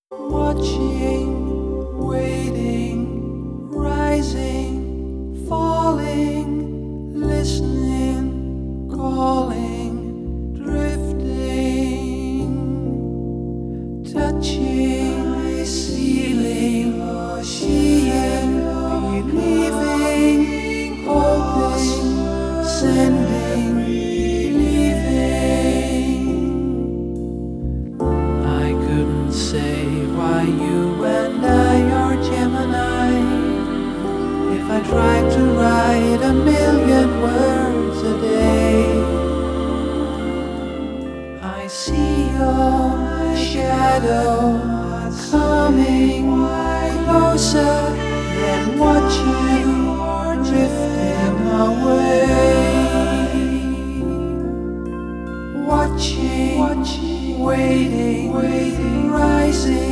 Watching, waiting, rising, falling, listening, calling, drifting, touching, feeling, seeing, believing, hoping, sending, leaving. I couldn't say why you and I are Gemini. If I tried to write a million words a day, I see your shadow coming closer and watch you drifting away. Watching, waiting, rising.